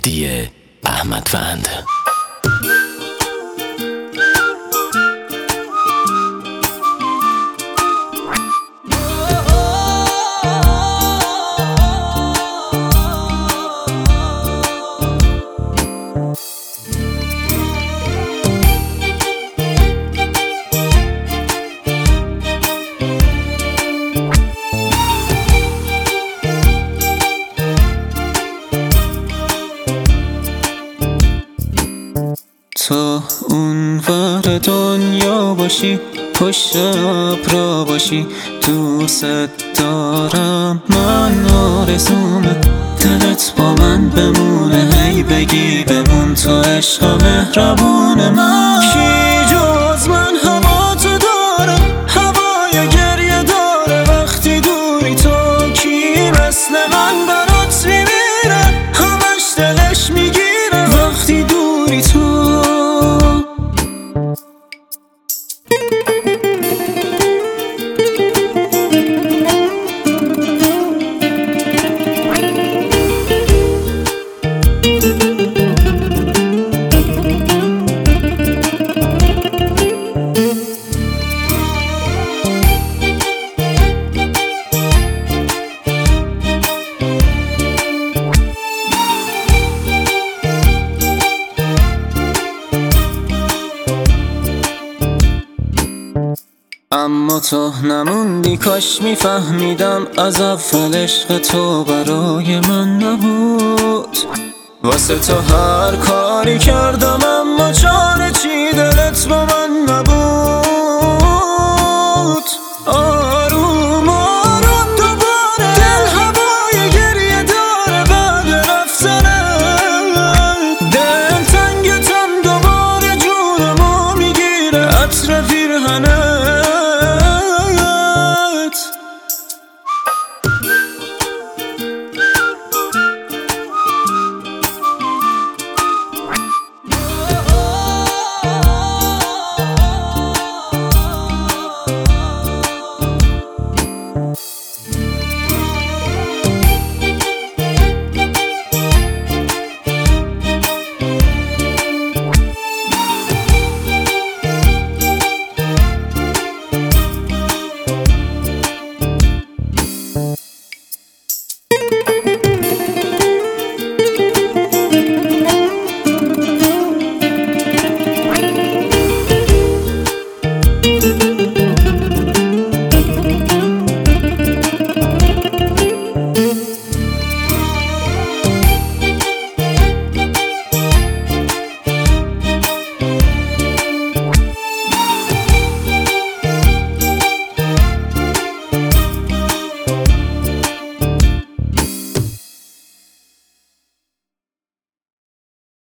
مهدی احمدوند. تو اون ور دنیا باشی، پشت ابرا باشی، دوست دارم من، آرزومه دلت با من بمونه، هی بگی بمون تو عشق مهربون من. کی جز من هوا تو داره، هوای گریه داره وقتی دوری، تو کی مثل من برات میمیره، همش دلش میگیره وقتی دوری تو. اما تو نموندی، کاش میفهمیدم از اول عشق تو برای من نبود. واسه تو هر کاری کردم